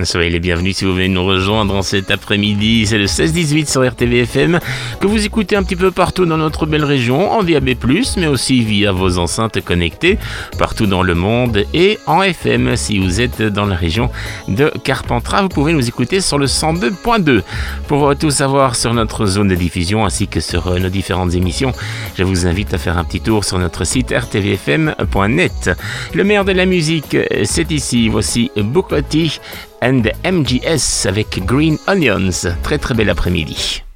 Soyez les bienvenus si vous venez nous rejoindre en cet après-midi. C'est le 16-18 sur RTVFM que vous écoutez un petit peu partout dans notre belle région, en DAB+, mais aussi via vos enceintes connectées partout dans le monde et en FM. Si vous êtes dans la région de Carpentras, vous pouvez nous écouter sur le 102.2. Pour tout savoir sur notre zone de diffusion ainsi que sur nos différentes émissions, je vous invite à faire un petit tour sur notre site rtvfm.net. Le meilleur de la musique, c'est ici. Voici Booker T and MGS avec Green Onions. Très très bel après-midi.